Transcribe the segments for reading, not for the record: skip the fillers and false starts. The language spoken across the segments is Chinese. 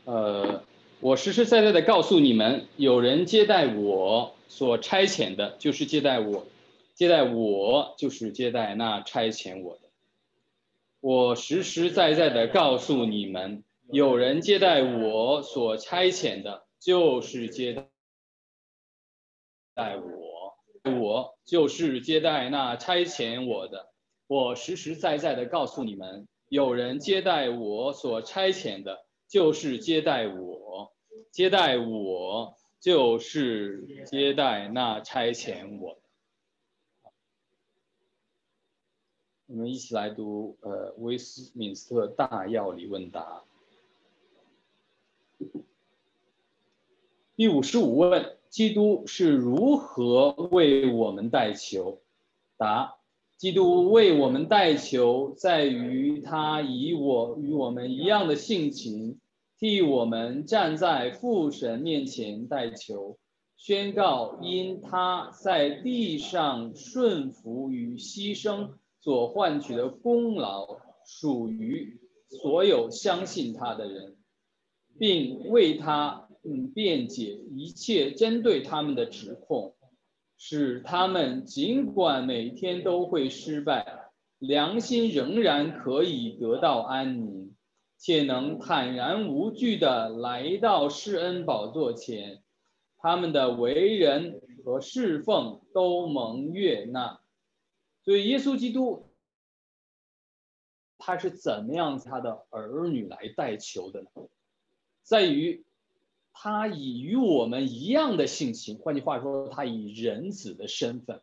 我实实在在的告诉你们，有人接待我所差遣的，就是接待我；接待我，就是接待那差遣我的。我实实在在的告诉你们，有人接待我所差遣的，就是接待我；我就是接待那差遣我的。我实实在在的告诉你们，有人接待我所差遣的，就是接待我；接待我，就是接待那差遣我的。我们一起来读威斯敏斯特大要理问答。第55问：基督是如何为我们代求？答：基督为我们代求，在于他以与我们一样的性情，替我们站在父神面前代求，宣告因他在地上顺服与牺牲所换取的功劳，属于所有相信他的人，并为他辩解一切针对他们的指控，使他们尽管每天都会失败，良心仍然可以得到安宁，且能坦然无惧地来到施恩宝座前。他们的为人和侍奉都蒙悦纳。所以耶稣基督他是怎么样他的儿女来代求的呢？在于他以与我们一样的性情，换句话说，他以人子的身份，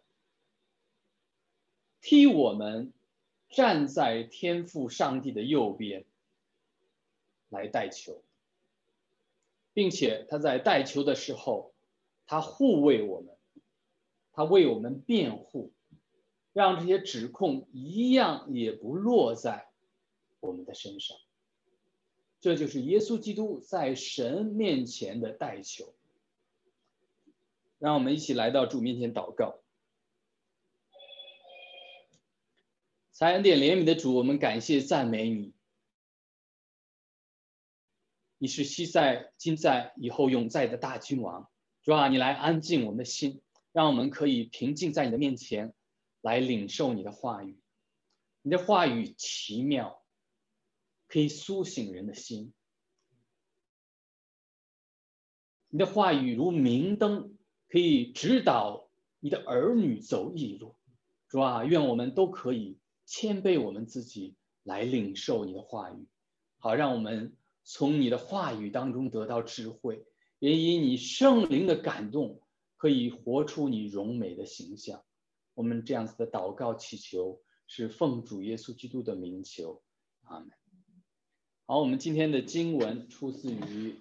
替我们站在天父上帝的右边来代求，并且他在代求的时候，他护卫我们，他为我们辩护，让这些指控一样也不落在我们的身上。这就是耶稣基督在神面前的代求。让我们一起来到主面前祷告。慈爱恩典怜悯的主，我们感谢赞美你。你是昔在、今在、以后永在的大君王。主啊，你来安静我们的心，让我们可以平静在你的面前，来领受你的话语。你的话语奇妙，可以苏醒人的心。你的话语如明灯，可以指导你的儿女走义路。主啊，愿我们都可以谦卑我们自己，来领受你的话语，好让我们从你的话语当中得到智慧，也以你圣灵的感动，可以活出你荣美的形象。我们这样子的祷告祈求，是奉主耶稣基督的名求，阿们。好，我们今天的经文出自于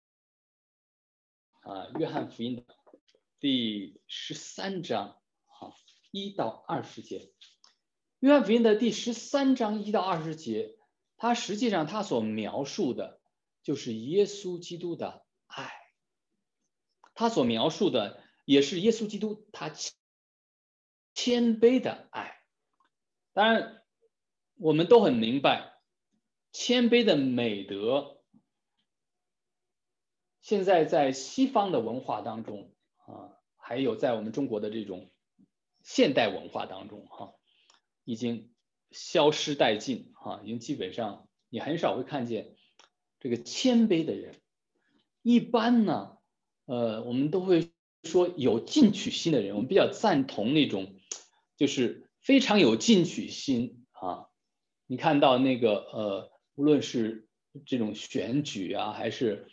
约翰福音的第13章1到20节。约翰福音的第13章1到20节，它实际上它所描述的就是耶稣基督的爱，他所描述的也是耶稣基督他谦卑的爱。当然我们都很明白，谦卑的美德现在在西方的文化当中还有在我们中国的这种现代文化当中已经消失殆尽已经基本上你很少会看见这个谦卑的人。一般呢我们都会说有进取心的人，我们比较赞同那种就是非常有进取心你看到那个无论是这种选举还是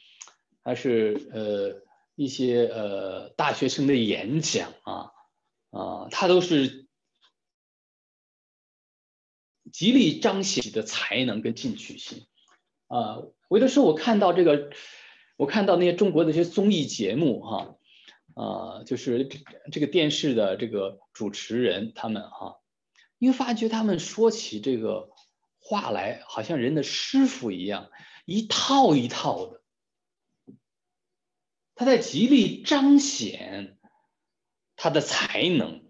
一些大学生的演讲他都是极力彰显自己的才能跟进取心有的时候我看到那些中国的这些综艺节目就是这个电视的这个主持人他们你会发觉他们说起这个话来好像人的师傅一样，一套一套的，他在极力彰显他的才能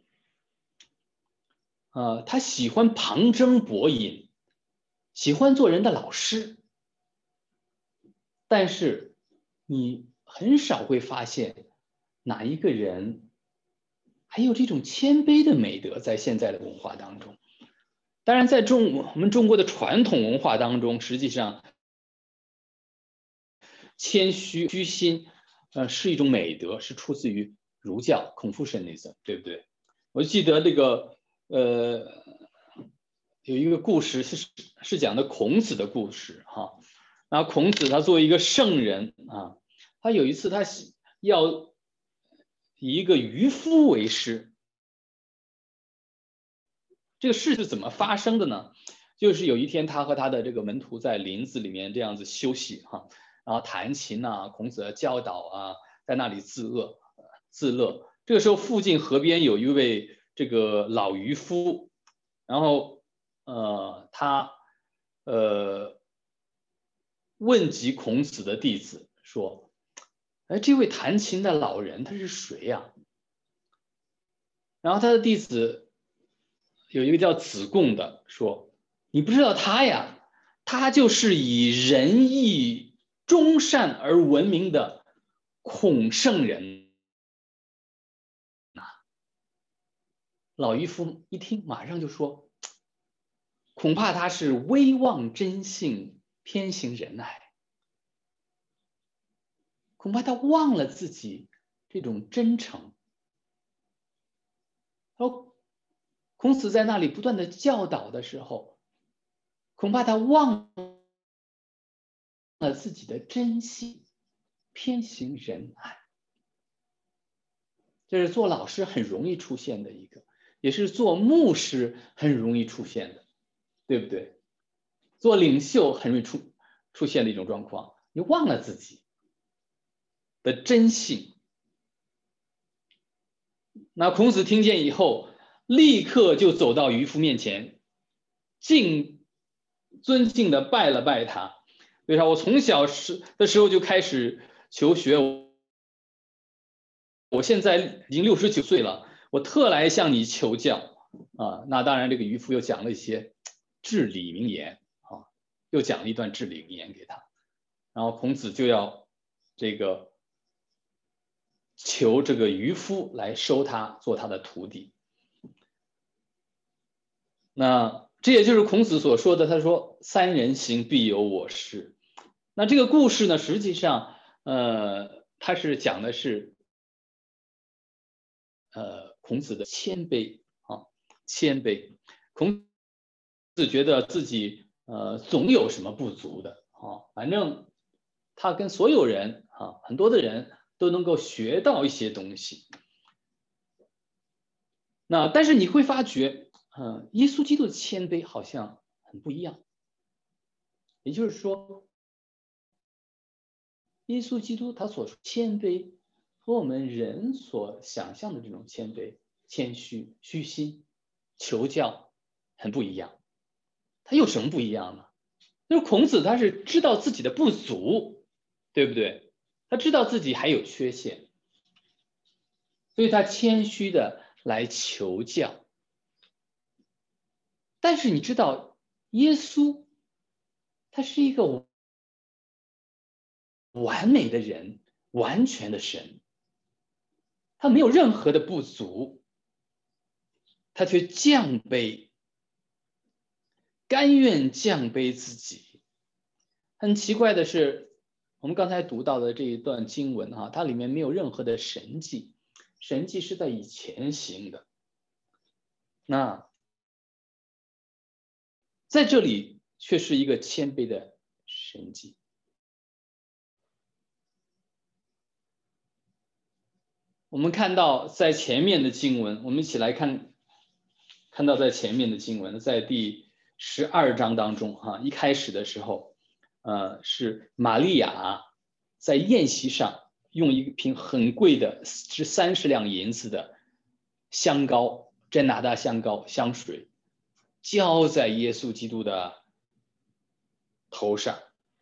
他喜欢旁征博引，喜欢做人的老师但是你很少会发现哪一个人还有这种谦卑的美德在现在的文化当中。当然，在我们中国的传统文化当中，实际上谦虚、虚心，是一种美德，是出自于儒教 Confucianism， 对不对？我记得这个有一个故事是讲的孔子的故事哈。然后孔子他作为一个圣人啊，他有一次他要以一个渔夫为师。这个事是怎么发生的呢？就是有一天他和他的这个门徒在林子里面这样子休息哈，然后弹琴啊，孔子的教导啊，在那里自乐。这个时候附近河边有一位这个老渔夫，然后他问及孔子的弟子说：“哎，这位弹琴的老人他是谁呀？”然后他的弟子有一个叫子贡的说：“你不知道他呀？他就是以仁义忠善而闻名的孔圣人。”老渔夫一听，马上就说：“恐怕他是威望真性，偏行仁爱。恐怕他忘了自己这种真诚。”然后孔子在那里不断的教导的时候，恐怕他忘了自己的真心，偏行仁爱。这是做老师很容易出现的一个，也是做牧师很容易出现的，对不对？做领袖很容易出现的一种状况，你忘了自己的真性。那孔子听见以后，立刻就走到渔夫面前，尊敬的拜了拜他。为啥？我从小的时候就开始求学，我现在已经69岁了，我特来向你求教啊。那当然，这个渔夫又讲了一些至理名言啊，又讲了一段至理名言给他。然后孔子就要这个求这个渔夫来收他做他的徒弟。那这也就是孔子所说的，他说三人行必有我师。那这个故事呢，实际上他是讲的是孔子的谦卑啊，谦卑。孔子觉得自己总有什么不足的啊，反正他跟所有人啊，很多的人都能够学到一些东西。那但是你会发觉，耶稣基督的谦卑好像很不一样。也就是说，耶稣基督他所说谦卑和我们人所想象的这种谦卑、谦虚、虚心、求教很不一样。他有什么不一样呢？就是孔子他是知道自己的不足，对不对？他知道自己还有缺陷，所以他谦虚的来求教。但是你知道，耶稣他是一个完美的人，完全的神，他没有任何的不足，他却降卑，甘愿降卑自己。很奇怪的是，我们刚才读到的这一段经文哈，它里面没有任何的神迹，神迹是在以前行的。那在这里却是一个谦卑的神迹。我们看到在前面的经文，我们一起来看到在前面的经文，在第12章当中哈，一开始的时候，是玛利亚在宴席上用一瓶很贵的是30两银子的香膏，真拿大香膏香水，浇在耶稣基督的头上。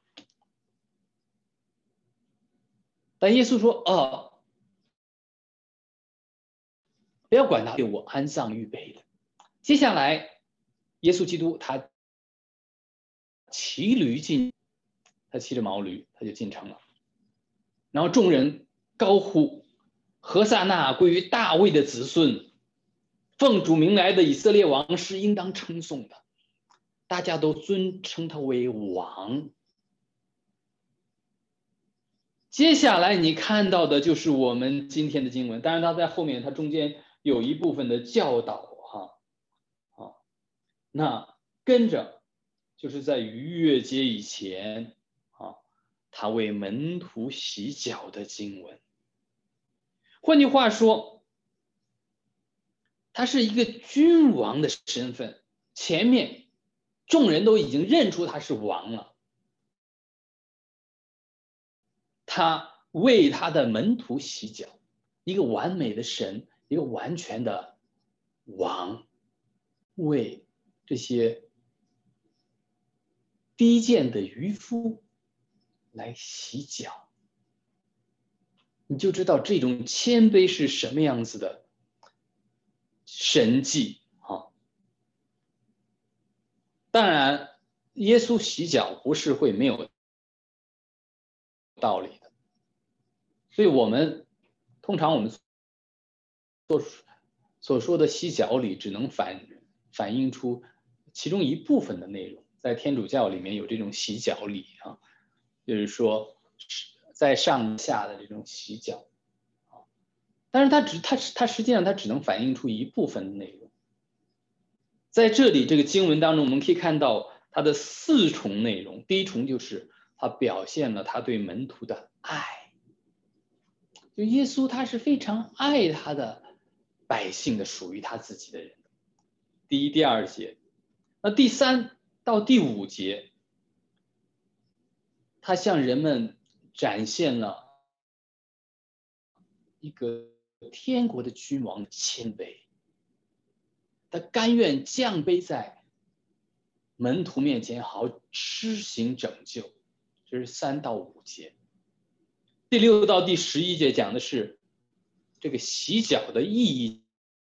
但耶稣说：“不要管他，为我安葬预备的。”接下来，耶稣基督他骑驴进， 他骑着毛驴，他就进城了。然后众人高呼：何撒那归于大卫的子孙，奉主名来的以色列王是应当称颂的。大家都尊称他为王。接下来你看到的就是我们今天的经文，当然他在后面，他中间有一部分的教导那跟着就是在逾越节以前他为门徒洗脚的经文。换句话说，他是一个君王的身份，前面众人都已经认出他是王了，他为他的门徒洗脚，一个完美的神，一个完全的王，为这些低贱的渔夫来洗脚。你就知道这种谦卑是什么样子的神迹当然耶稣洗脚不是会没有道理的，所以通常我们所说的洗脚礼只能反映出其中一部分的内容。在天主教里面有这种洗脚礼就是说在上下的这种洗脚但是它实际上它只能反映出一部分的内容。在这里这个经文当中，我们可以看到它的4重内容。第一重就是他表现了他对门徒的爱，就耶稣他是非常爱他的百姓的，属于他自己的人。第1、第2节，那第3到第5节，他向人们展现了一个天国的君王的谦卑，他甘愿降卑在门徒面前，好施行拯救。这是3到5节。第6到第11节讲的是这个洗脚的意义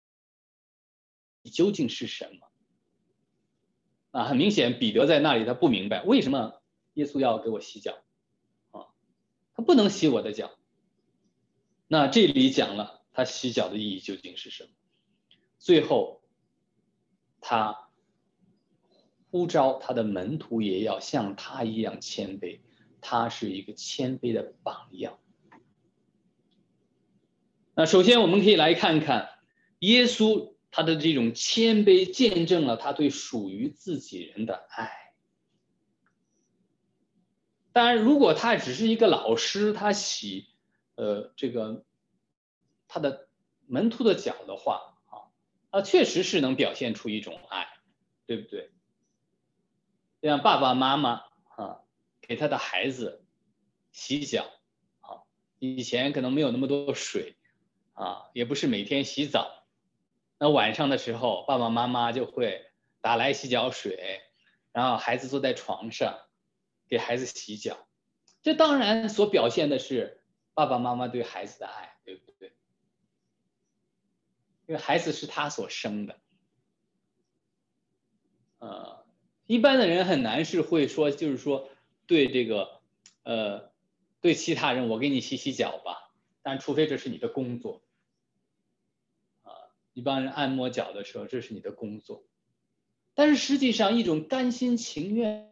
究竟是什么很明显彼得在那里他不明白为什么耶稣要给我洗脚他不能洗我的脚。那这里讲了他洗脚的意义究竟是什么。最后他呼召他的门徒也要像他一样谦卑，他是一个谦卑的榜样。那首先我们可以来看看耶稣他的这种谦卑见证了他对属于自己人的爱。当然如果他只是一个老师，他洗他的门徒的脚的话确实是能表现出一种爱，对不对？像爸爸妈妈给他的孩子洗脚以前可能没有那么多水也不是每天洗澡，那晚上的时候爸爸妈妈就会打来洗脚水，然后孩子坐在床上给孩子洗脚。这当然所表现的是爸爸妈妈对孩子的爱，对不对？因为孩子是他所生的一般的人很难是会说就是说对这个对其他人我给你洗洗脚吧，但除非这是你的工作一般人按摩脚的时候这是你的工作。但是实际上一种甘心情愿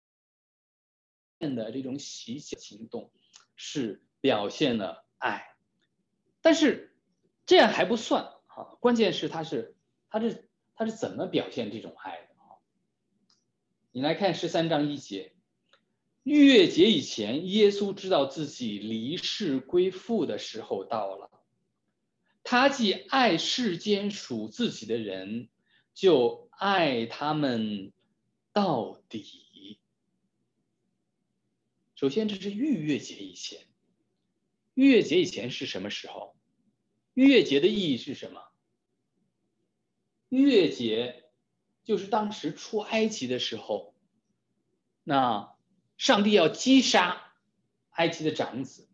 的这种洗脚行动是表现了爱。但是这样还不算关键是他是怎么表现这种爱的你来看13章1节，逾越节以前，耶稣知道自己离世归父的时候到了，他既爱世间属自己的人，就爱他们到底。首先这是逾越节以前。逾越节以前是什么时候？逾越节的意义是什么？逾越节就是当时出埃及的时候，那上帝要击杀埃及的长子。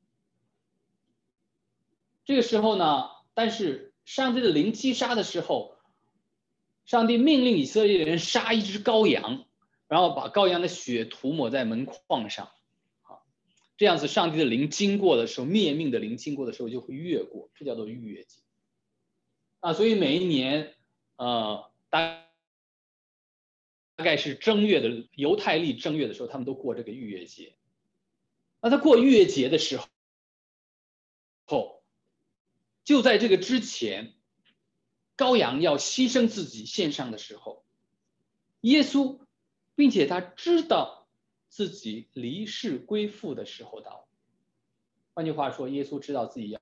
这个时候呢，但是上帝的灵击杀的时候，上帝命令以色列人杀一只羔羊， 然后把羔羊的血涂抹在门框上，这样子上帝的灵经过的时候，灭命的灵经过的时候就会越过，这叫做逾越节。所以每一年大概是正月的犹太历正月的时候，他们都过这个逾越节。那他过逾越节的时候，就在这个之前，羔羊要牺牲自己献上的时候，耶稣并且他知道自己离世归父的时候到。换句话说，耶稣知道自己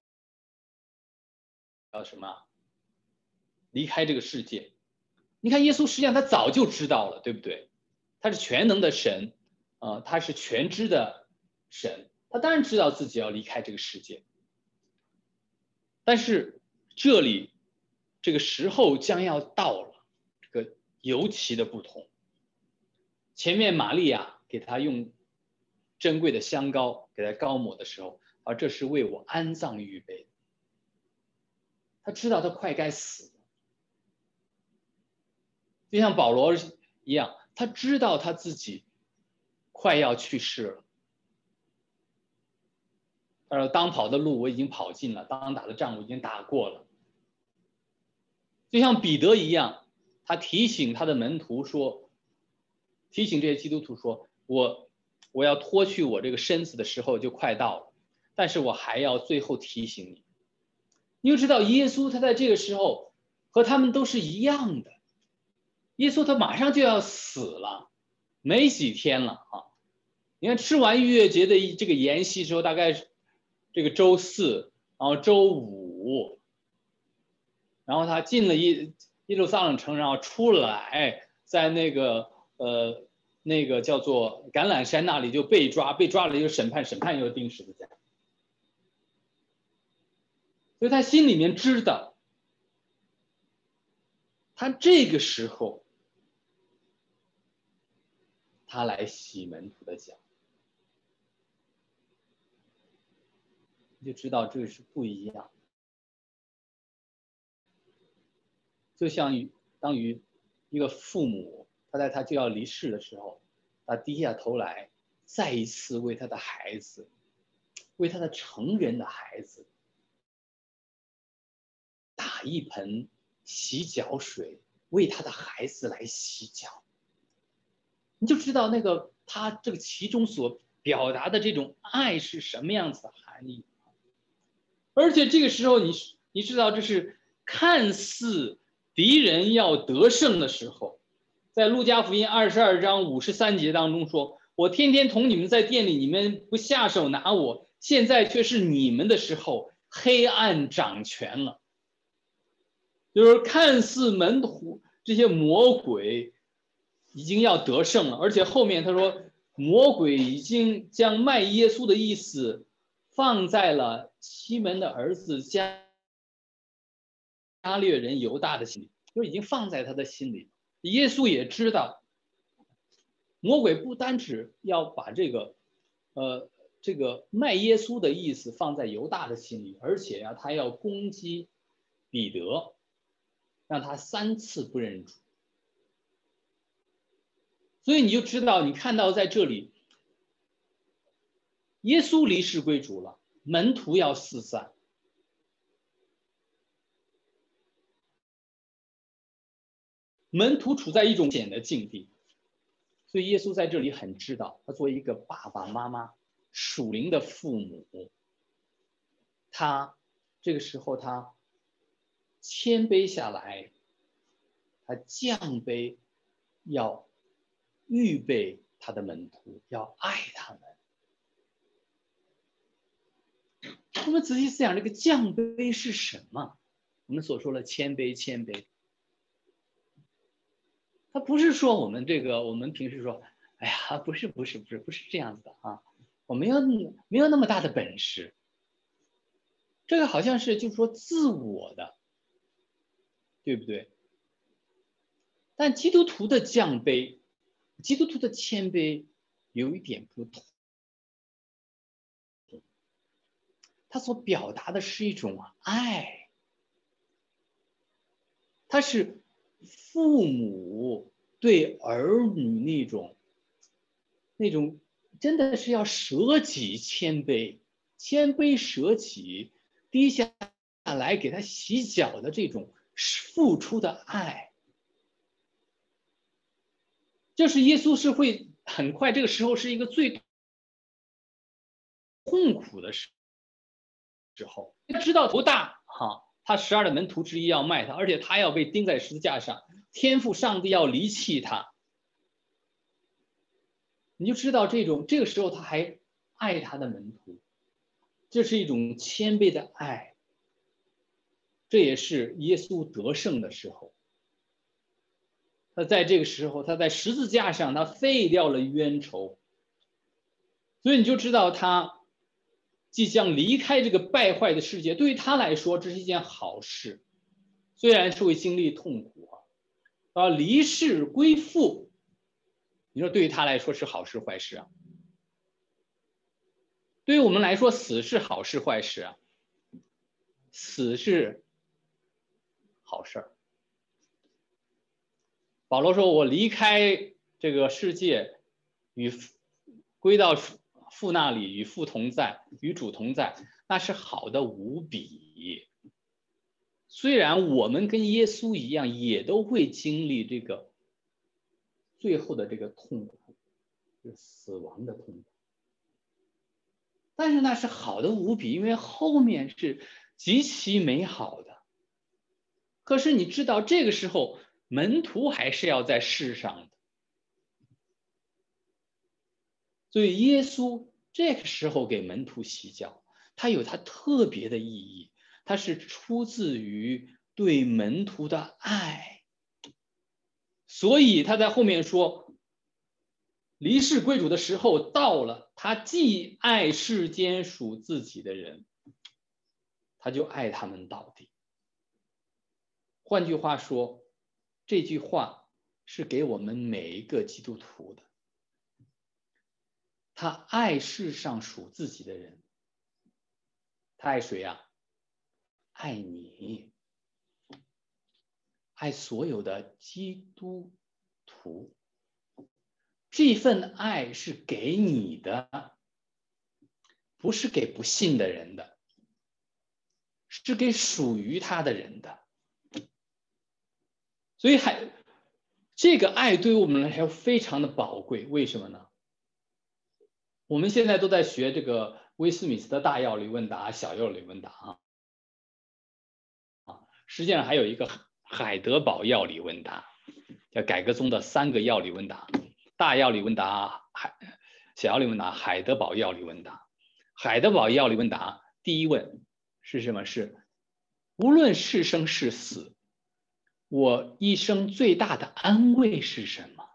要什么？离开这个世界。你看耶稣实际上他早就知道了，对不对？他是全能的神，他是全知的神，他当然知道自己要离开这个世界。但是这里这个时候将要到了，这个尤其的不同。前面玛利亚给他用珍贵的香膏给他膏抹的时候，这是为我安葬预备。他知道他快该死了，就像保罗一样，他知道他自己快要去世了。他说：“当跑的路我已经跑尽了，当打的仗我已经打过了。”就像彼得一样，他提醒他的门徒说，提醒这些基督徒说，我要脱去我这个身子的时候就快到了，但是我还要最后提醒你。你就知道耶稣他在这个时候和他们都是一样的，耶稣他马上就要死了，没几天了啊！你看吃完逾越节的这个筵席之后，大概是这个周4，然后周5，然后他进了耶路撒冷城，然后出来，在那个叫做橄榄山那里就被抓了又审判又钉十字架。所以他心里面知道，他这个时候他来洗门徒的脚，你就知道这个是不一样。就像当于一个父母，他在他就要离世的时候，他低下头来，再一次为他的孩子，为他的成人的孩子打一盆洗脚水，为他的孩子来洗脚，你就知道那个他这个其中所表达的这种爱是什么样子的含义。而且这个时候你知道这是看似敌人要得胜的时候，在路加福音22章53节当中说，我天天同你们在店里，你们不下手拿我，现在却是你们的时候，黑暗掌权了。就是看似门徒这些魔鬼已经要得胜了，而且后面他说魔鬼已经将卖耶稣的意思放在了西门的儿子加略人犹大的心里，就已经放在他的心里。耶稣也知道魔鬼不单只要把这个卖耶稣的意思放在犹大的心里，而且他要攻击彼得，让他3次不认主。所以你就知道，你看到在这里，耶稣离世归主了，门徒要四散，门徒处在一种危险的境地。所以耶稣在这里很知道，他作为一个爸爸妈妈、属灵的父母，他这个时候他谦卑下来，他降卑，要预备他的门徒，要爱他们。我们仔细思想，这个降卑是什么？我们所说的谦卑，它不是说我们平时说，哎呀，不是这样子的啊，我没有那么大的本事。这个好像是就是说自我的，对不对？但基督徒的降卑，基督徒的谦卑有一点不同，他所表达的是一种爱，他是父母对儿女那种那种真的是要舍己谦卑，谦卑舍己，低下来给他洗脚的这种付出的爱。就是耶稣是会很快，这个时候是一个最痛苦的时候，他知道多大哈，他12的门徒之一要卖他，而且他要被钉在十字架上，天父上帝要离弃他，你就知道这个时候他还爱他的门徒，这是一种谦卑的爱，这也是耶稣得胜的时候。他在这个时候，他在十字架上，他废掉了冤仇，所以你就知道他即将离开这个败坏的世界，对于他来说这是一件好事，虽然是会经历痛苦离世归父，你说对于他来说是好事坏事啊？对于我们来说，死是好事坏事啊？死是好事。保罗说：“我离开这个世界，归到父那里，与父同在，与主同在，那是好的无比。”虽然我们跟耶稣一样，也都会经历这个最后的这个痛苦，就是死亡的痛苦，但是那是好的无比，因为后面是极其美好的。可是你知道，这个时候门徒还是要在世上的，所以耶稣这个时候给门徒洗脚，它有它特别的意义，它是出自于对门徒的爱。所以他在后面说，离世归主的时候到了，他既爱世间属自己的人，他就爱他们到底。换句话说，这句话是给我们每一个基督徒的。他爱世上属自己的人，他爱谁啊？爱你，爱所有的基督徒。这份爱是给你的，不是给不信的人的，是给属于他的人的。所以这个爱对于我们来说非常的宝贵。为什么呢？我们现在都在学这个威斯敏斯特大要理问答、小要理问答实际上还有一个海德堡要理问答，叫改革宗的3个要理问答：大要理问答、小要理问答、海德堡要理问答。海德堡要理问答第一问是什么？是无论是生是死，我一生最大的安慰是什么？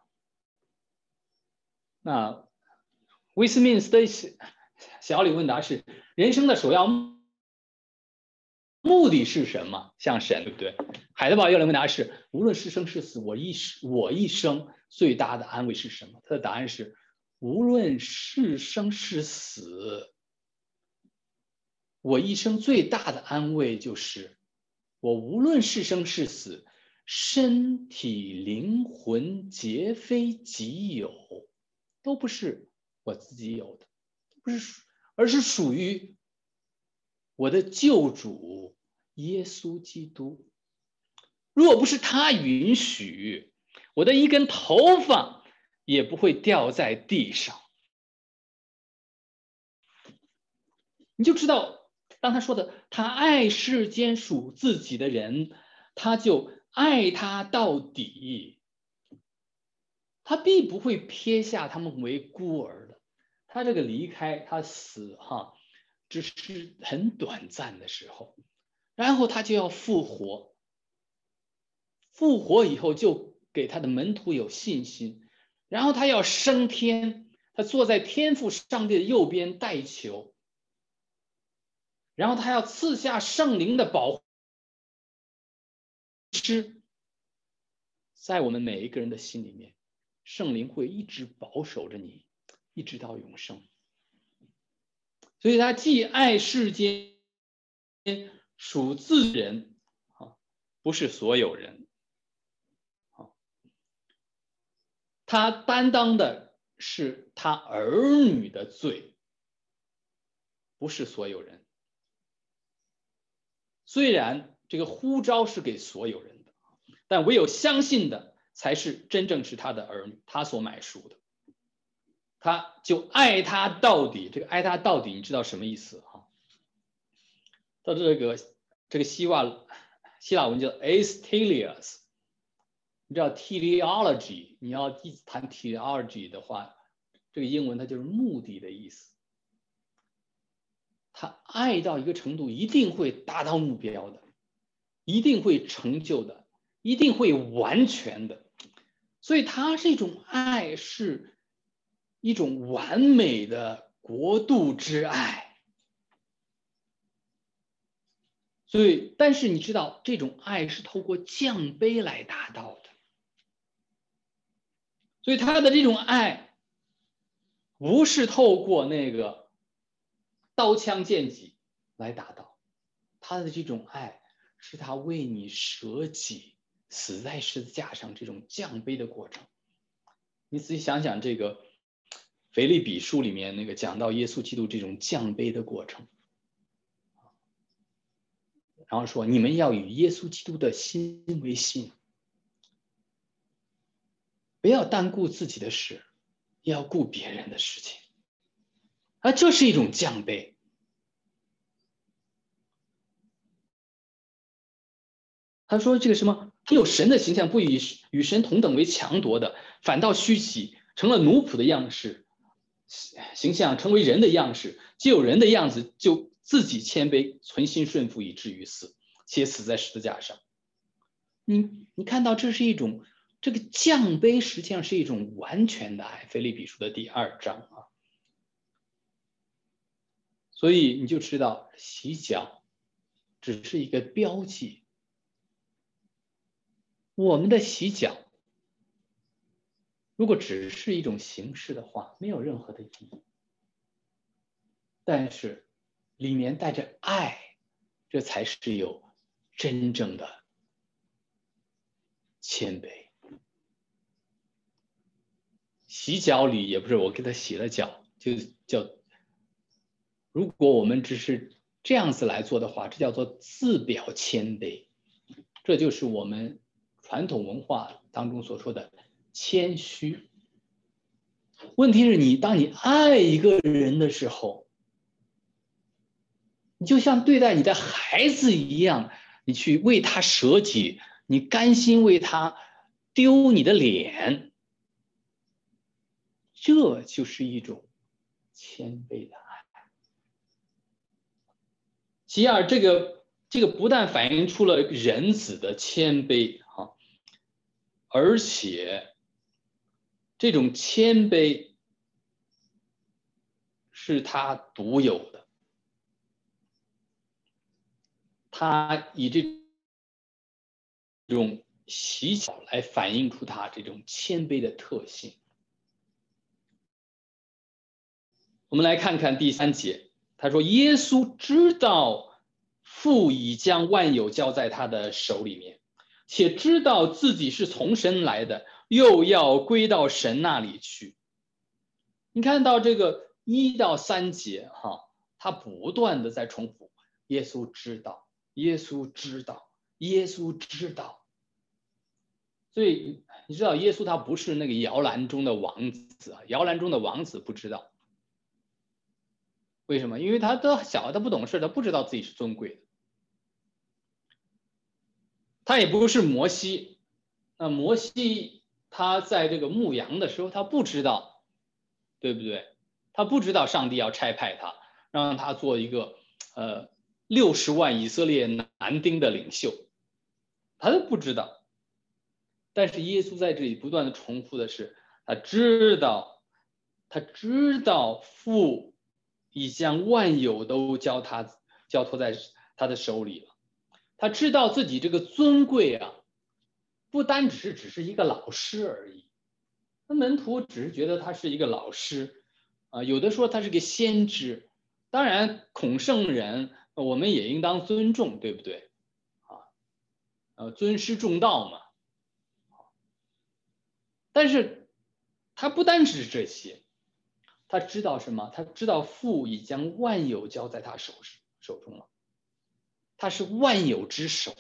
那威斯敏斯特小要理问答是人生的首要目的是什么？像神，对不对？海德堡要理问答是无论是生是死，我一生最大的安慰是什么？他的答案是无论是生是死，我一生最大的安慰就是我无论是生是死，身体灵魂皆非己有，都不是我自己有的，不是，而是属于我的救主耶稣基督。如果不是他允许，我的一根头发也不会掉在地上。你就知道，当他说的他爱世间属自己的人，他就爱他到底，他必不会撇下他们为孤儿的。他这个离开，他死只是很短暂的时候，然后他就要复活，复活以后就给他的门徒有信心，然后他要升天，他坐在天父上帝的右边代求，然后他要赐下圣灵的保护，在我们每一个人的心里面，圣灵会一直保守着你，一直到永生。所以他既爱世间属自人不是所有人，他担当的是他儿女的罪，不是所有人。虽然这个呼召是给所有人的，但唯有相信的才是真正是他的儿女，他所买赎的。他就爱他到底，这个爱他到底，你知道什么意思啊？到这个希腊文叫 aestelios， 你知道 teleology， 你要一谈 teleology 的话，这个英文它就是目的的意思。他爱到一个程度，一定会达到目标的，一定会成就的，一定会完全的。所以他这种爱是一种完美的国度之爱。所以，但是你知道，这种爱是透过降卑来达到的。所以他的这种爱，不是透过那个刀枪剑戟来达到，他的这种爱是他为你舍己，死在十字架上这种降卑的过程。你仔细想想，这个腓立比书里面那个讲到耶稣基督这种降卑的过程。然后说，你们要与耶稣基督的心为心，不要单顾自己的事，也要顾别人的事情。这是一种降卑。他说这个什么，他有神的形象，不以与神同等为强夺的，反倒虚己，成了奴仆的样式，形象成为人的样式，既有人的样子，就自己谦卑，存心顺服，以至于死，且死在十字架上。你看到这是一种，这个降卑实际上是一种完全的爱，腓立比书的第2章啊。所以你就知道洗脚只是一个标记。我们的洗脚如果只是一种形式的话，没有任何的意义。但是里面带着爱，这才是有真正的谦卑。洗脚礼也不是我给他洗了脚，就叫，如果我们只是这样子来做的话，这叫做自表谦卑。这就是我们传统文化当中所说的谦虚。问题是当你爱一个人的时候，你就像对待你的孩子一样，你去为他舍己，你甘心为他丢你的脸，这就是一种谦卑的爱。其二，这个不但反映出了人子的谦卑啊，而且这种谦卑是他独有的，他以这种洗脚来反映出他这种谦卑的特性。我们来看看第3节，他说耶稣知道父已将万有交在他的手里面，且知道自己是从神来的，又要归到神那里去。你看到这个1到3节他不断的在重复，耶稣知道，耶稣知道，耶稣知道。所以你知道耶稣他不是那个摇篮中的王子，摇篮中的王子不知道。为什么？因为他都小，他不懂事，他不知道自己是尊贵的。他也不是摩西，摩西他在这个牧羊的时候，他不知道，对不对？他不知道上帝要差派他，让他做一个60万以色列男丁的领袖，他都不知道。但是耶稣在这里不断的重复的是，他知道父已将万有都交托在他的手里了。他知道自己这个尊贵不单只是一个老师而已。那门徒只是觉得他是一个老师有的说他是个先知。当然孔圣人我们也应当尊重，对不对尊师重道嘛。但是他不单只是这些，他知道什么？他知道父已将万有交在他手中了，他是万有之首，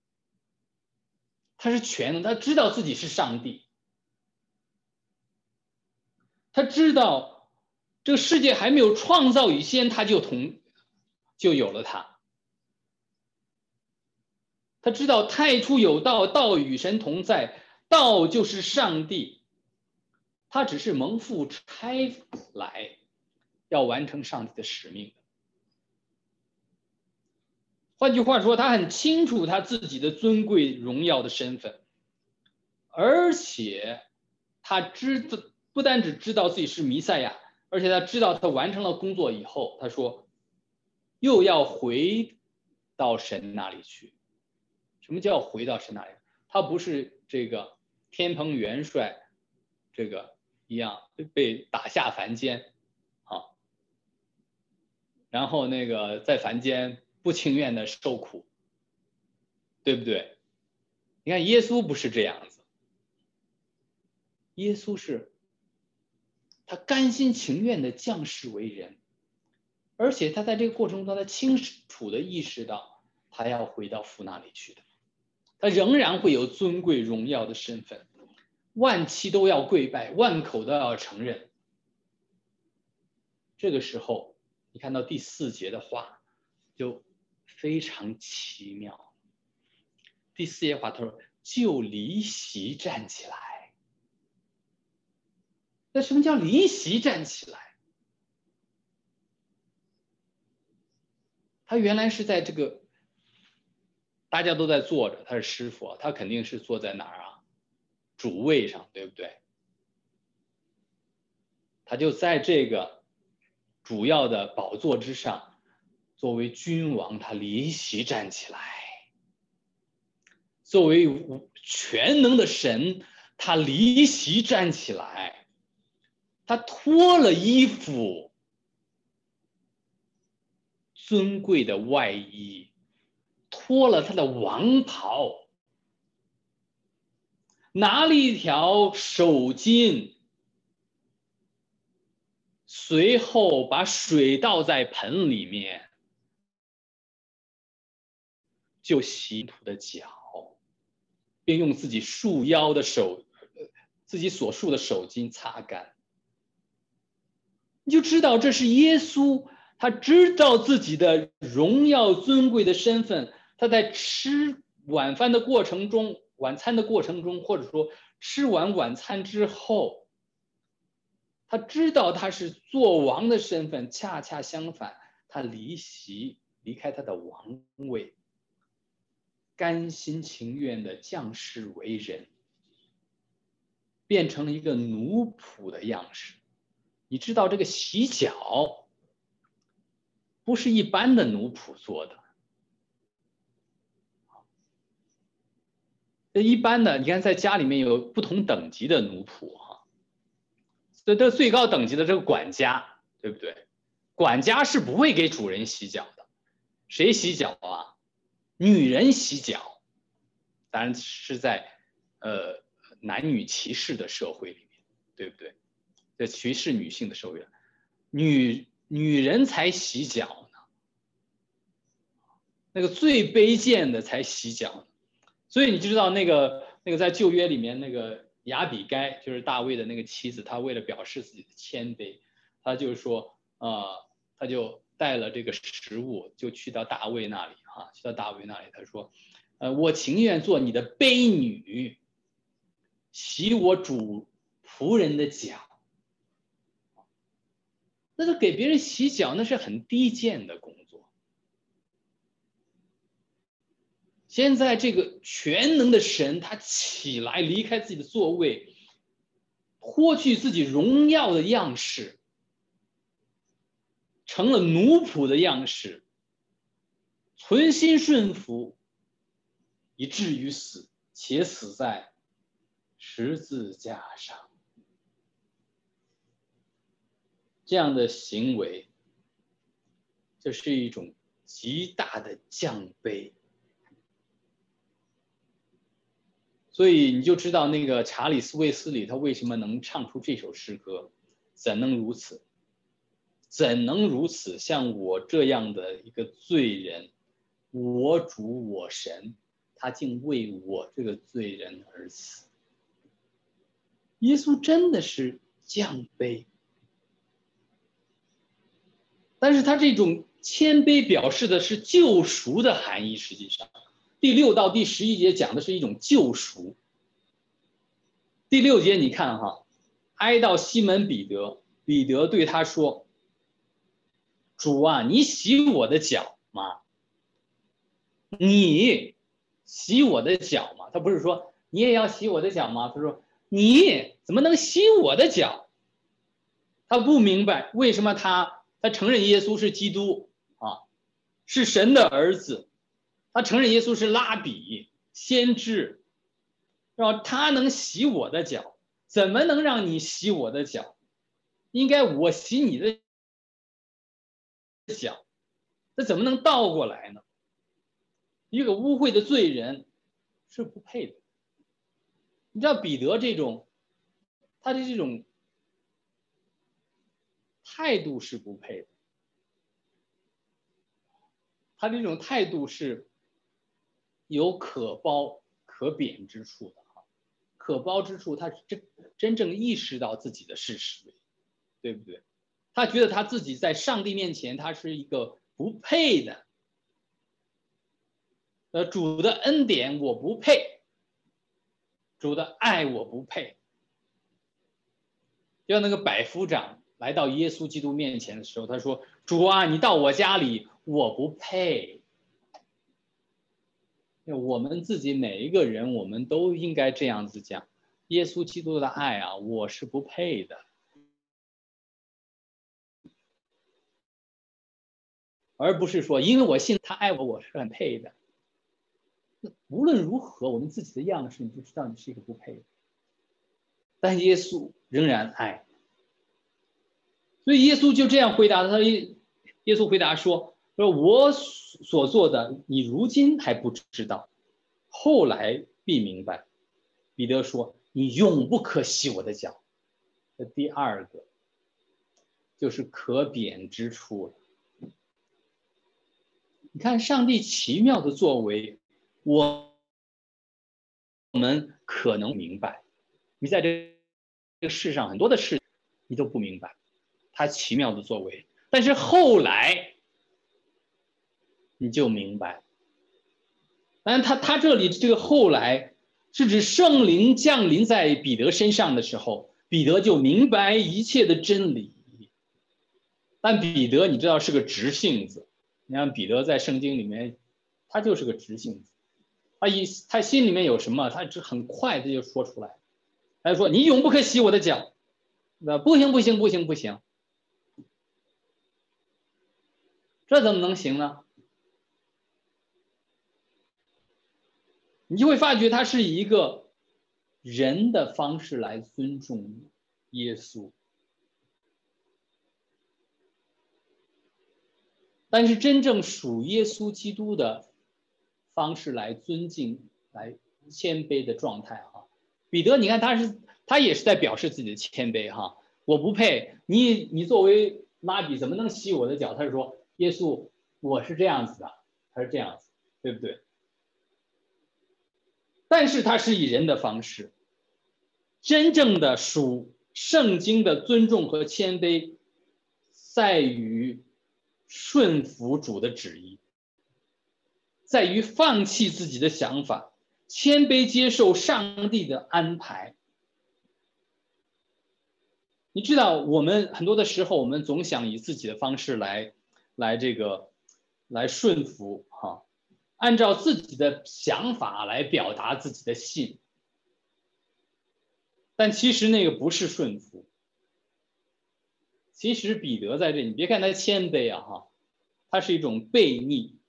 他是全能，他知道自己是上帝，他知道这个世界还没有创造以前，他就有了他。他知道太初有道，道与神同在，道就是上帝，他只是蒙父差来，要完成上帝的使命。换句话说，他很清楚他自己的尊贵荣耀的身份，而且他不单只知道自己是弥赛亚，而且他知道他完成了工作以后，他说又要回到神那里去。什么叫回到神那里？他不是这个天蓬元帅这个一样被打下凡间啊，然后那个在凡间不情愿的受苦，对不对？你看耶稣不是这样子，耶稣是他甘心情愿的降世为人，而且他在这个过程中他清楚的意识到他要回到父那里去的，他仍然会有尊贵荣耀的身份，万膝都要跪拜，万口都要承认。这个时候你看到第4节的话就非常奇妙。第4节话他说就离席站起来。那什么叫离席站起来？他原来是在这个大家都在坐着，他是师傅，他肯定是坐在哪儿啊？主位上，对不对？他就在这个主要的宝座之上，作为君王，他离席站起来；作为全能的神，他离席站起来，他脱了衣服，尊贵的外衣，脱了他的王袍，拿了一条手巾，随后把水倒在盆里面，就洗徒的脚，并用自己束腰的自己所束的手巾擦干。你就知道这是耶稣，他知道自己的荣耀尊贵的身份，他在吃晚餐的过程中，或者说吃完晚餐之后，他知道他是做王的身份，恰恰相反，他离开他的王位，甘心情愿的降世为人，变成了一个奴仆的样式。你知道这个洗脚不是一般的奴仆做的，这一般的，你看在家里面有不同等级的奴仆哈，这最高等级的这个管家，对不对？管家是不会给主人洗脚的，谁洗脚啊？女人洗脚，当然是在男女歧视的社会里面，对不对？在歧视女性的社会，女人才洗脚呢，那个最卑贱的才洗脚呢。所以你就知道那个在旧约里面那个亚比该，就是大卫的那个妻子，她为了表示自己的谦卑，她就说她就带了这个食物，就去到大卫那里啊，去到大卫那里，她说，我情愿做你的婢女，洗我主仆人的脚。那他给别人洗脚，那是很低贱的工作。现在这个全能的神，他起来离开自己的座位，脱去自己荣耀的样式，成了奴仆的样式，存心顺服，以至于死，且死在十字架上。这样的行为，这是一种极大的降卑。 所以你就知道那个查理斯卫斯理他为什么能唱出这首诗歌，怎能如此？怎能如此？像我这样的一个罪人，我主我神，他竟为我这个罪人而死。耶稣真的是降卑，但是他这种谦卑表示的是救赎的含义。实际上第6到第11节讲的是一种救赎。第6节你看哈，哀悼西门彼得，彼得对他说，主啊，你洗我的脚吗？你洗我的脚吗？他不是说你也要洗我的脚吗？他说你怎么能洗我的脚？他不明白为什么他承认耶稣是基督啊，是神的儿子，他承认耶稣是拉比先知，然后他能洗我的脚，怎么能让你洗我的脚？应该我洗你的脚，这怎么能倒过来呢？一个污秽的罪人是不配的。你知道彼得他的这种态度是不配的，他的这种态度是有可褒可贬之处的。可褒之处，他是真正意识到自己的事实，对不对？他觉得他自己在上帝面前他是一个不配的，主的恩典我不配，主的爱我不配。就像那个百夫长来到耶稣基督面前的时候，他说，主啊，你到我家里我不配。我们自己每一个人我们都应该这样子讲，耶稣基督的爱啊，我是不配的。而不是说因为我信他爱我，我是很配的。无论如何，我们自己的样式你就知道你是一个不配的，但耶稣仍然爱。所以耶稣就这样回答他，耶稣回答说，我所做的你如今还不知道，后来必明白。彼得说，你永不可洗我的脚。这第二个就是可贬之处了。你看上帝奇妙的作为，我们可能明白，你在这个世上很多的事你都不明白他奇妙的作为，但是后来你就明白。但是他这里这个后来是指圣灵降临在彼得身上的时候，彼得就明白一切的真理。但彼得你知道是个直性子，你看彼得在圣经里面他就是个直性子，他心里面有什么他很快他就说出来，他就说你永不可洗我的脚，不行不行不行不行，这怎么能行呢？你就会发觉他是以一个人的方式来尊重耶稣，但是真正属耶稣基督的方式来尊敬来谦卑的状态哈。彼得你看他也是在表示自己的谦卑哈，我不配，你作为拉比怎么能洗我的脚？他是说耶稣我是这样子的，他是这样子，对不对？但是他是以人的方式，真正的属圣经的尊重和谦卑在于顺服主的旨意，在于放弃自己的想法，谦卑接受上帝的安排。你知道我们很多的时候我们总想以自己的方式来顺服哈，按照自己的想法来表达自己的信，但其实那个不是顺服。其实彼得在这里，你别看他谦卑啊哈，他是一种悖逆，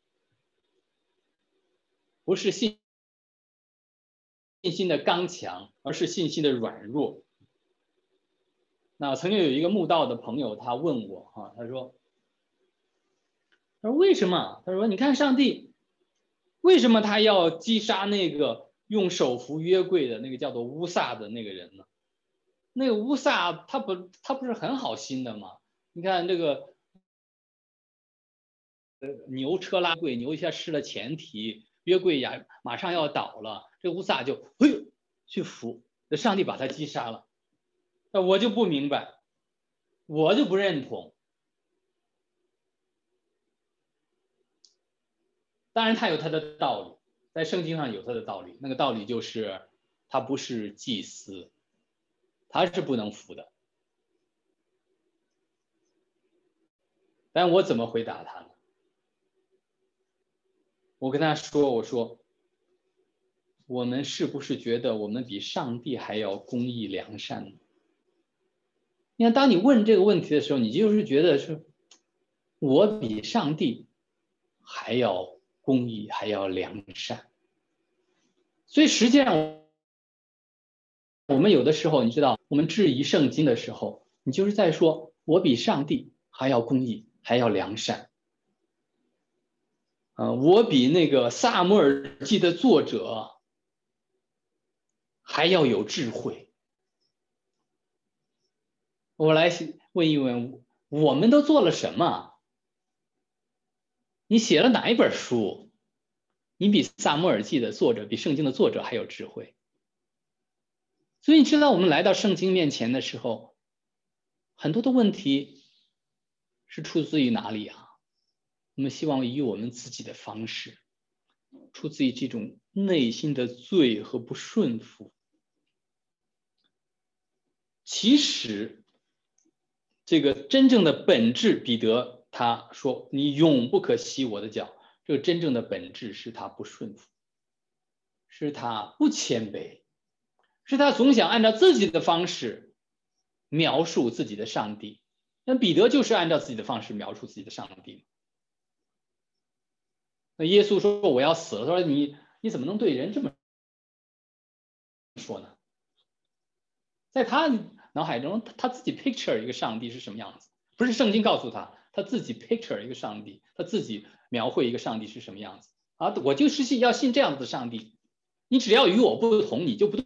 不是信心的刚强，而是信心的软弱。那曾经有一个慕道的朋友，他问我哈，他说为什么？他说你看上帝为什么他要击杀那个用手扶约柜的那个叫做乌撒的那个人呢？那个乌撒他不是很好心的吗？你看这个牛车拉柜，牛一下失了前蹄，约柜呀马上要倒了，这乌撒就去扶，上帝把他击杀了。那我就不明白，我就不认同。当然他有他的道理，在圣经上有他的道理，那个道理就是他不是祭司，他是不能服的。但我怎么回答他呢？我跟他说，我说我们是不是觉得我们比上帝还要公义良善呢？你看，当你问这个问题的时候，你就是觉得是我比上帝还要公义，还要良善。所以实际上，我们有的时候，你知道，我们质疑圣经的时候，你就是在说我比上帝还要公义，还要良善。我比那个撒母耳记的作者还要有智慧。我来问一问，我们都做了什么？你写了哪一本书？你比撒母耳记的作者，比圣经的作者还有智慧。所以你知道，我们来到圣经面前的时候，很多的问题是出自于哪里啊？我们希望以我们自己的方式，出自于这种内心的罪和不顺服。其实，这个真正的本质，彼得他说：“你永不可洗我的脚。”这个真正的本质是他不顺服，是他不谦卑，是他总想按照自己的方式描述自己的上帝。那彼得就是按照自己的方式描述自己的上帝。那耶稣说我要死了，他说你怎么能对人这么说呢？在他脑海中，他自己 picture 一个上帝是什么样子，不是圣经告诉他，他自己 picture 一个上帝，他自己描绘一个上帝是什么样子啊？我就是要信这样子的上帝，你只要与我不同，你就不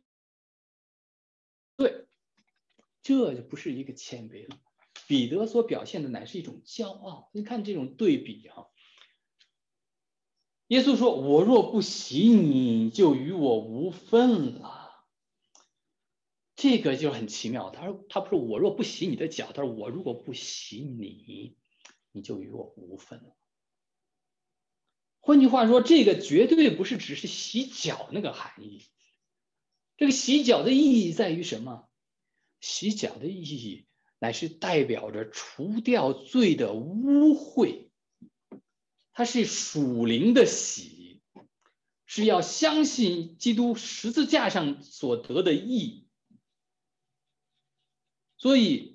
对，这就不是一个谦卑了。彼得所表现的乃是一种骄傲，你看这种对比啊。耶稣说：“我若不洗你，就与我无分了。”这个就很奇妙。他不是我若不洗你的脚，他说我如果不洗你，你就与我无分了。换句话说，这个绝对不是只是洗脚那个含义。这个洗脚的意义在于什么？洗脚的意义乃是代表着除掉罪的污秽，它是属灵的洗，是要相信基督十字架上所得的义。所以，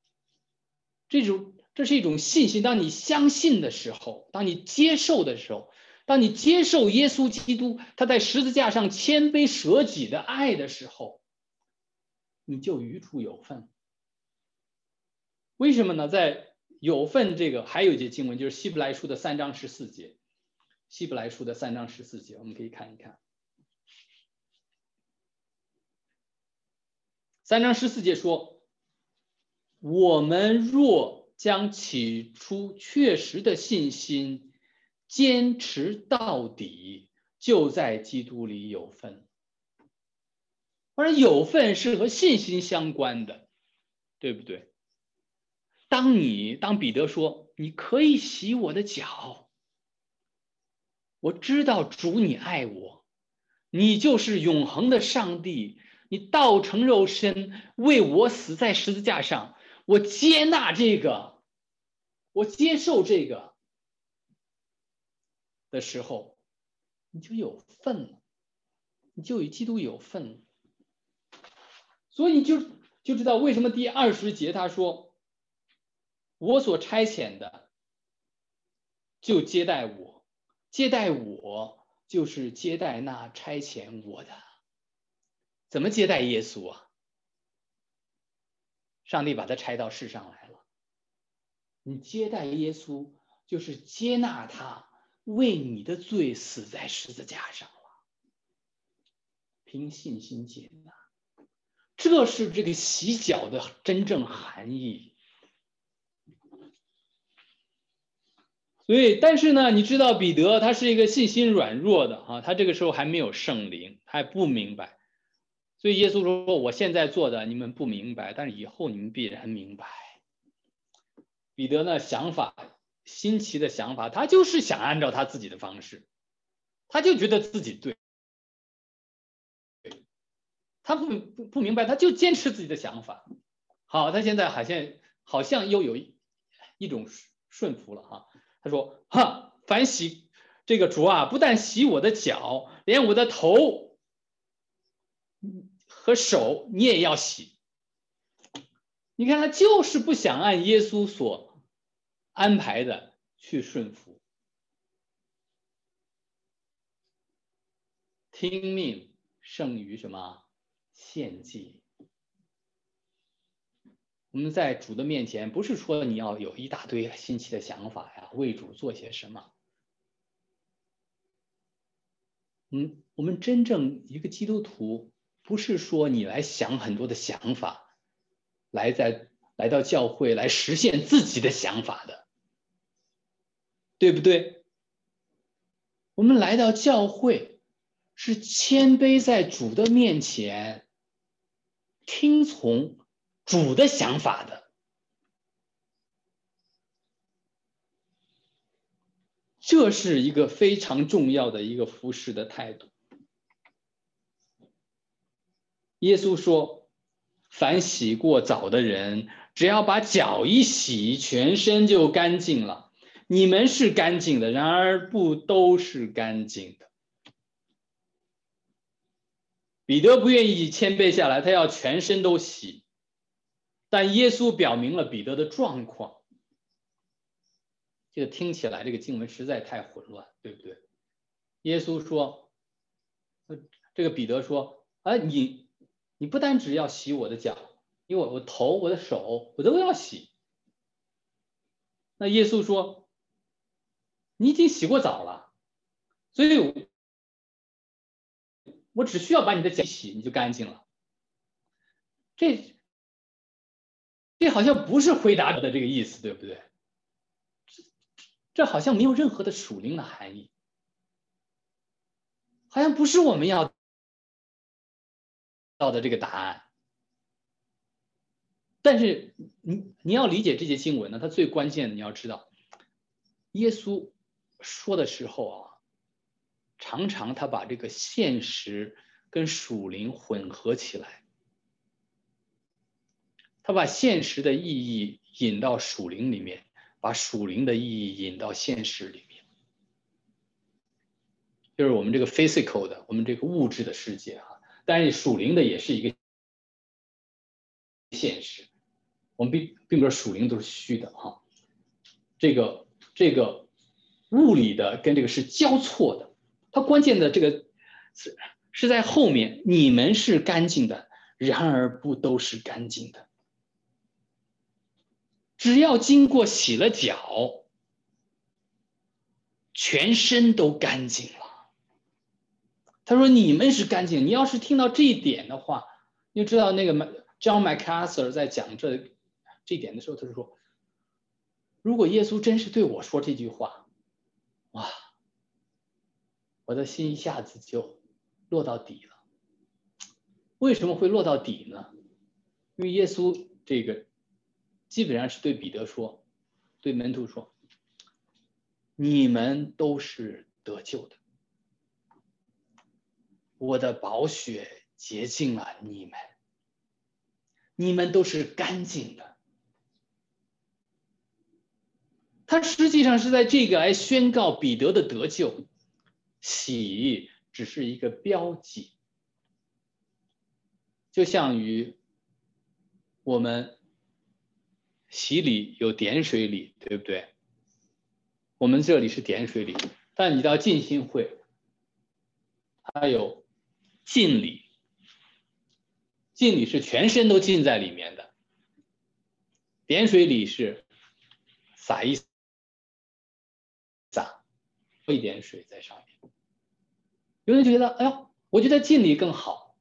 这是一种信心。当你相信的时候，当你接受的时候，当你接受耶稣基督他在十字架上谦卑舍己的爱的时候，你就与主有份。为什么呢？在有份这个还有一节经文，就是希伯来书的3章14节。希伯来书的3章14节，我们可以看一看。3章14节说：“我们若将起初确实的信心坚持到底，就在基督里有份。”而有份是和信心相关的，对不对？当彼得说：“你可以洗我的脚，我知道主你爱我，你就是永恒的上帝，你道成肉身为我死在十字架上，我接纳这个，我接受这个的时候，你就有份了，你就与基督有份了。所以你就知道为什么第20节他说：“我所差遣的就接待我，接待我就是接待那差遣我的。”怎么接待耶稣啊？上帝把他差到世上来了。你接待耶稣，就是接纳他为你的罪死在十字架上了。 凭信心接纳。这是这个洗脚的真正含义。所以，但是呢，你知道彼得他是一个信心软弱的啊，他这个时候还没有圣灵，他还不明白。所以耶稣说：“我现在做的你们不明白，但是以后你们必然明白。”彼得呢，想法新奇的想法，他就是想按照他自己的方式，他就觉得自己对，他不明白，他就坚持自己的想法。好，他现在好像又有一种顺服了哈。他说：“哈，凡洗这个主啊，不但洗我的脚，连我的头和手你也要洗。”你看他就是不想按耶稣所安排的去顺服，听命胜于什么？献祭。我们在主的面前，不是说你要有一大堆新奇的想法呀，为主做些什么。我们真正一个基督徒，不是说你来想很多的想法，来到教会来实现自己的想法的，对不对？我们来到教会是谦卑在主的面前，听从主的想法的。这是一个非常重要的一个服侍的态度。耶稣说，凡洗过澡的人，只要把脚一洗，全身就干净了。你们是干净的，然而不都是干净的。彼得不愿意谦卑下来，他要全身都洗。但耶稣表明了彼得的状况。这个听起来这个经文实在太混乱，对不对？耶稣说，这个彼得说，你不单只要洗我的脚，因为我头、我的手我都要洗。那耶稣说，你已经洗过澡了，所以我只需要把你的脚洗，你就干净了。这好像不是回答的这个意思，对不对？这好像没有任何的属灵的含义，好像不是我们要到的这个答案。但是你要理解这些经文呢，它最关键的你要知道，耶稣说的时候啊，常常他把这个现实跟属灵混合起来，他把现实的意义引到属灵里面，把属灵的意义引到现实里面，就是我们这个 physical 的，我们这个物质的世界啊，当然属灵的也是一个现实。我们并不是属灵都是虚的哈，这个物理的跟这个是交错的，它关键的这个是在后面，你们是干净的，然而不都是干净的。只要经过洗了脚，全身都干净了。他说你们是干净，你要是听到这一点的话，你就知道那个 John MacArthur 在讲这一点的时候，他就说，如果耶稣真是对我说这句话，哇，我的心一下子就落到底了。为什么会落到底呢？因为耶稣这个基本上是对彼得说，对门徒说，你们都是得救的，我的宝血洁净了你们，你们都是干净的。他实际上是在这个来宣告彼得的得救，洗只是一个标记，就像于我们洗礼有点水礼，对不对？我们这里是点水礼，但你到浸信会，它有浸礼，浸礼是全身都浸在里面的，点水礼是洒一洒，泼一点水在上面。有人觉得，哎呦，我觉得浸礼更好。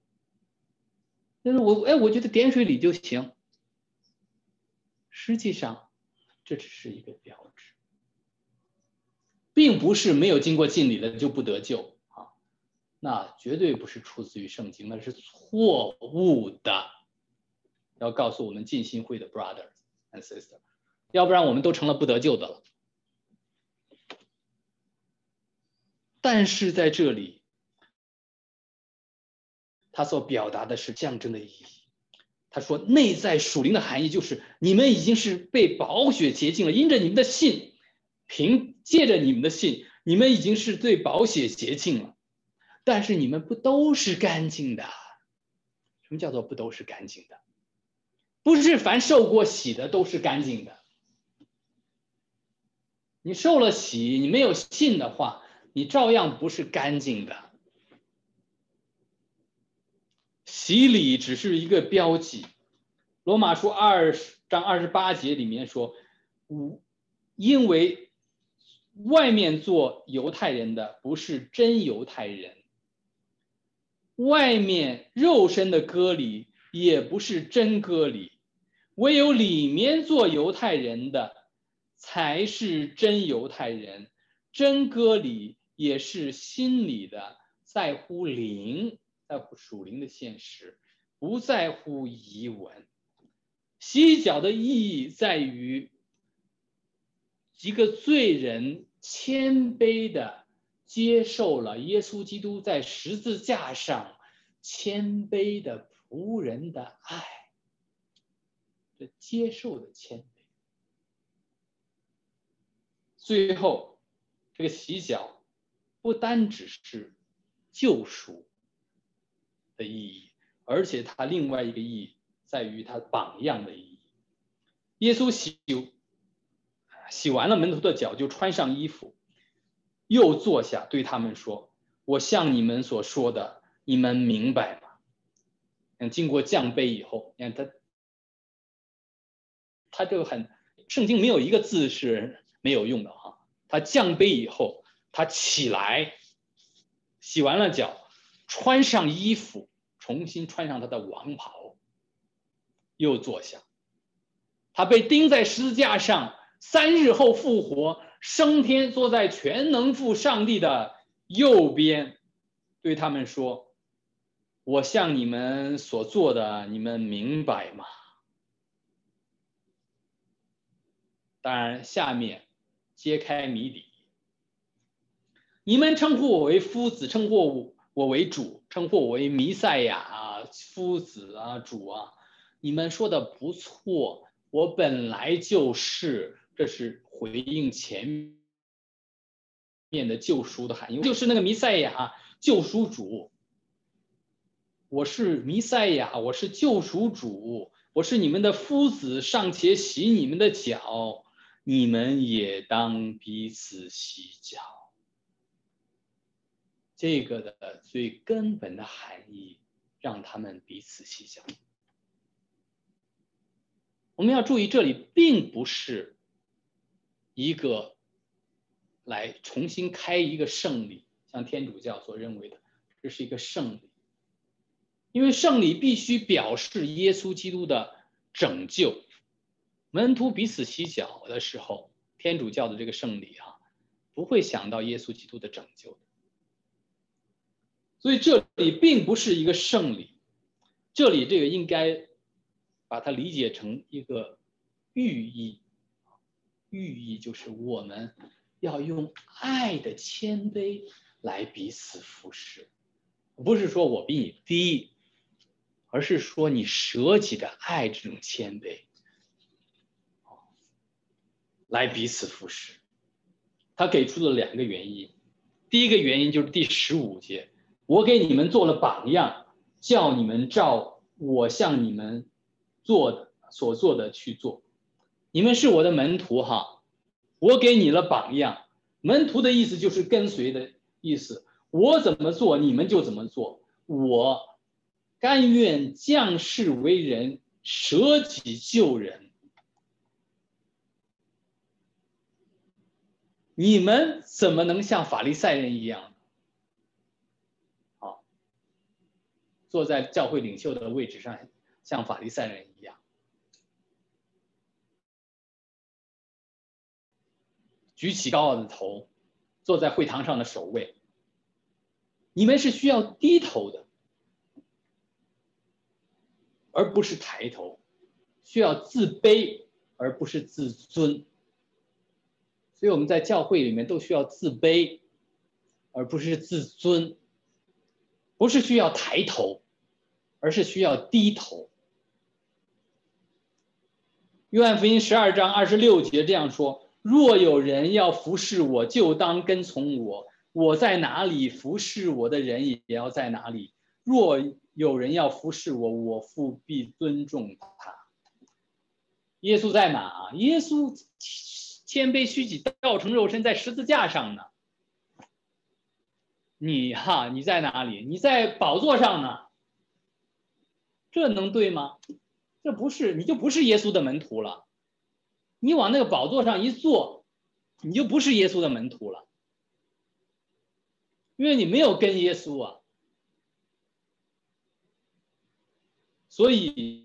但是我觉得点水礼就行。实际上，这只是一个标志，并不是没有经过浸礼的就不得救啊，那绝对不是出自于圣经，那是错误的。要告诉我们浸信会的 brothers and sisters， 要不然我们都成了不得救的了。但是在这里，他所表达的是象征的意义。他说内在属灵的含义就是你们已经是被宝血洁净了，因着你们的信，借着你们的信，你们已经是对宝血洁净了。但是你们不都是干净的。什么叫做不都是干净的？不是凡受过洗的都是干净的。你受了洗，你没有信的话，你照样不是干净的。洗礼只是一个标记。罗马书2章28节里面说，因为外面做犹太人的不是真犹太人，外面肉身的割礼也不是真割礼，唯有里面做犹太人的才是真犹太人。真割礼也是心里的，在乎灵，在乎属灵的现实，不在乎遗文。洗脚的意义在于一个罪人谦卑的接受了耶稣基督在十字架上谦卑的仆人的爱，这接受的谦卑。最后，这个洗脚不单只是救赎的意义，而且它另外一个意义在于它榜样的意义。耶稣洗完了门徒的脚，就穿上衣服，又坐下，对他们说：“我向你们所说的，你们明白吗？”经过降杯以后，你看他这个圣经没有一个字是没有用的哈。他降杯以后，他起来，洗完了脚，穿上衣服，重新穿上他的王袍，又坐下。他被钉在十字架上，3日后复活，升天，坐在全能父上帝的右边，对他们说：“我向你们所做的，你们明白吗？”当然，下面揭开谜底。你们称呼我为夫子，称呼我为主，称呼我为弥赛亚啊，夫子啊，主啊，你们说的不错，我本来就是，这是回应前面的救赎的含义，就是那个弥赛亚，救赎主。我是弥赛亚，我是救赎主，我是你们的夫子，尚且洗你们的脚，你们也当彼此洗脚。这个的最根本的含义，让他们彼此洗脚。我们要注意，这里并不是一个来重新开一个圣礼，像天主教所认为的，这是一个圣礼。因为圣礼必须表示耶稣基督的拯救。门徒彼此洗脚的时候，天主教的这个圣礼啊，不会想到耶稣基督的拯救的。所以这里并不是一个圣礼，这里这个应该把它理解成一个寓意。寓意就是我们要用爱的谦卑来彼此服侍，不是说我比你低，而是说你舍己的爱这种谦卑来彼此服侍。他给出了2个原因。第一个原因就是第15节，我给你们做了榜样，叫你们照我向你们所做的去做。你们是我的门徒哈，我给你了榜样。门徒的意思就是跟随的意思，我怎么做你们就怎么做。我甘愿降世为人，舍己救人。你们怎么能像法利赛人一样？ 坐在教会领袖的位置上，像法利赛人一样，举起高傲的头，坐在会堂上的首位。你们是需要低头的，而不是抬头；需要自卑，而不是自尊。所以我们在教会里面都需要自卑，而不是自尊；不是需要抬头，而是需要低头。约翰福音12章26节这样说：若有人要服侍我，就当跟从我。我在哪里，服侍我的人也要在哪里。若有人要服侍我，我父必尊重他。耶稣在哪？耶稣谦卑虚己，道成肉身，在十字架上呢。你在哪里？你在宝座上呢。这能对吗？这不是，你就不是耶稣的门徒了。你往那个宝座上一坐，你就不是耶稣的门徒了，因为你没有跟耶稣啊。所以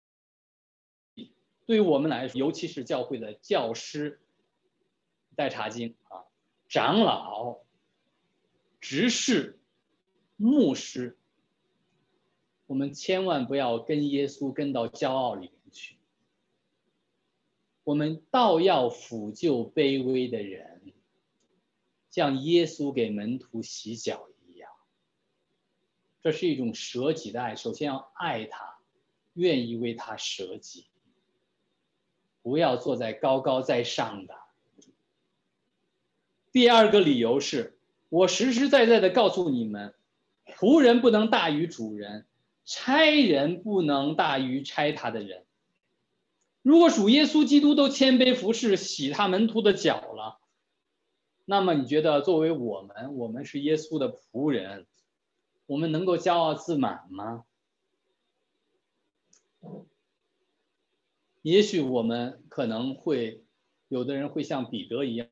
对于我们来说，尤其是教会的教师、带查经长老、执事、牧师，我们千万不要跟耶稣跟到骄傲里面去。我们倒要抚救卑微的人，像耶稣给门徒洗脚一样。这是一种舍己的爱，首先要爱他，愿意为他舍己，不要坐在高高在上的。第二个理由是，我实实在在的告诉你们，仆人不能大于主人，差人不能大于差他的人。如果主耶稣基督都谦卑服侍，洗他门徒的脚了，那么你觉得作为我们是耶稣的仆人，我们能够骄傲自满吗？也许我们可能会，有的人会像彼得一样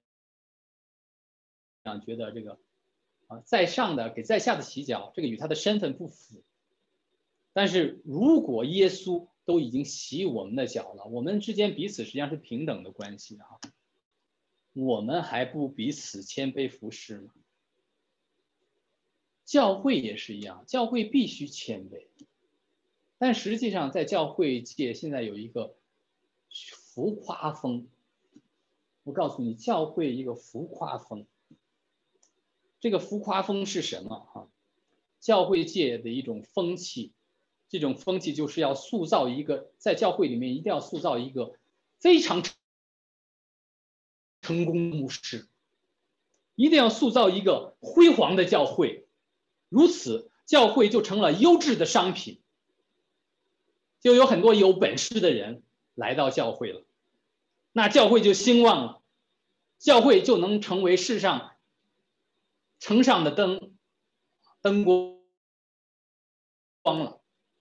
觉得这个在上的给在下的洗脚，这个与他的身份不符。但是如果耶稣都已经洗我们的脚了，我们之间彼此实际上是平等的关系我们还不彼此谦卑服侍吗？教会也是一样，教会必须谦卑。但实际上在教会界现在有一个浮夸风，我告诉你，教会一个浮夸风。这个浮夸风是什么教会界的一种风气，这种风气就是要塑造一个，在教会里面一定要塑造一个非常成功的牧师，一定要塑造一个辉煌的教会，如此教会就成了优质的商品，就有很多有本事的人来到教会了，那教会就兴旺了，教会就能成为世上城上的灯光了，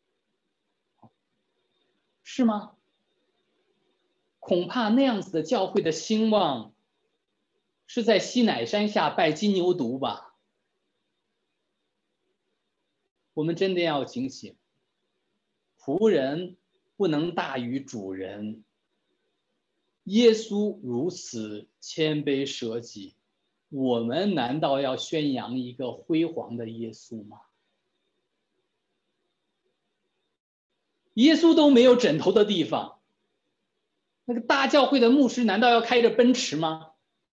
是吗？恐怕那样子的教会的兴旺是在西乃山下拜金牛犊吧。我们真的要警醒，仆人不能大于主人。耶稣如此谦卑舍己，我们难道要宣扬一个辉煌的耶稣吗？耶稣都没有枕头的地方，那个大教会的牧师难道要开着奔驰吗？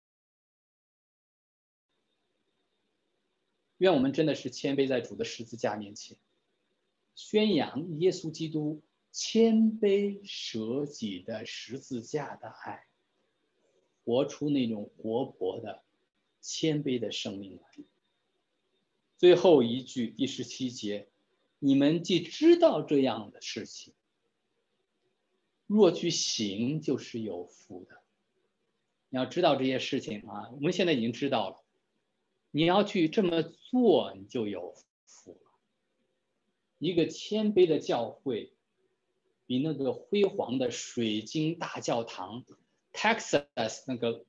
愿我们真的是谦卑在主的十字架面前，宣扬耶稣基督谦卑舍己的十字架的爱，活出那种活泼的谦卑的生命来。最后一句第17节，你们既知道这样的事情，若去行，就是有福的。你要知道这些事情我们现在已经知道了，你要去这么做，你就有福了。一个谦卑的教会，比那个辉煌的水晶大教堂 Texas 那个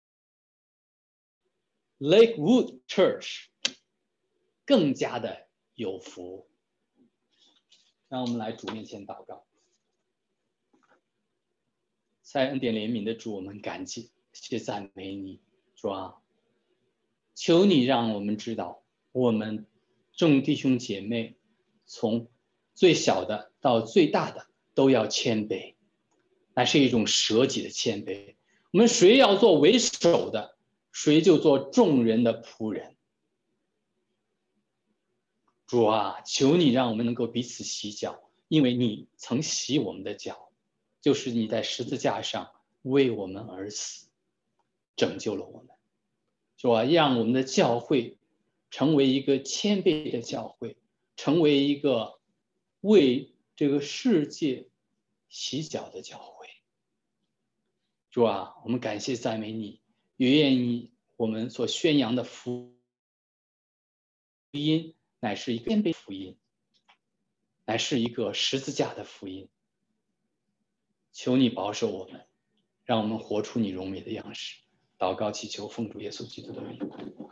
Lakewood Church 更加的有福。让我们来主面前祷告。在恩典怜悯的主，我们感激谢赞美你，主啊，求你让我们知道，我们众弟兄姐妹从最小的到最大的都要谦卑，乃是一种舍己的谦卑。我们谁要做为首的，谁就做众人的仆人。主啊，求你让我们能够彼此洗脚，因为你曾洗我们的脚，就是你在十字架上为我们而死，拯救了我们。主啊，让我们的教会成为一个谦卑的教会，成为一个为这个世界洗脚的教会。主啊，我们感谢赞美你，也愿意我们所宣扬的福音乃是一个谦卑福音，乃是一个十字架的福音。求你保守我们，让我们活出你荣美的样式。祷告祈求奉主耶稣基督的名。